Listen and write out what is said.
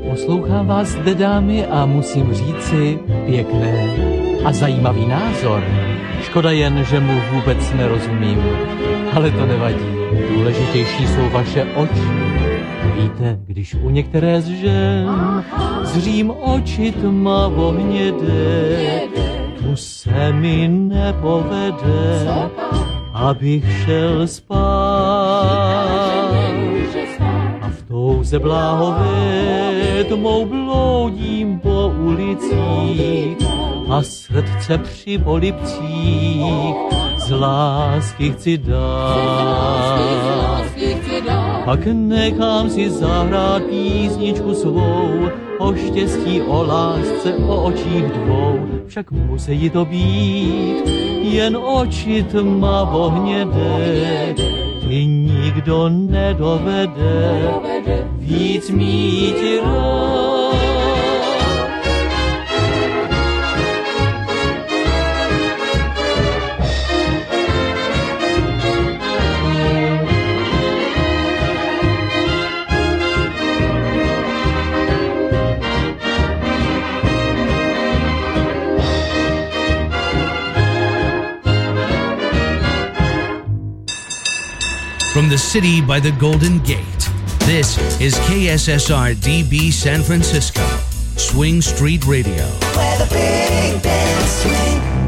Poslouchám vás zde, dámy, a musím říci pěkné a zajímavý názor. Škoda jen, že mu vůbec nerozumím, ale to nevadí. Důležitější jsou vaše oči. Víte, když u některé z žen zřím oči tmavo hnědé, tu se mi nepovede, abych šel spát. A v touze bláhové tmou bloudím po ulicích a srdce při polibcích z lásky chci dát. Pak nechám si zahrát písničku svou o štěstí, o lásce, o očích dvou. Však musí to být jen oči tmavo hnědé, ty nikdo nedovede víc mít rád. From the city by the Golden Gate, this is KSSR DB San Francisco, Swing Street Radio. Where the big bands swing.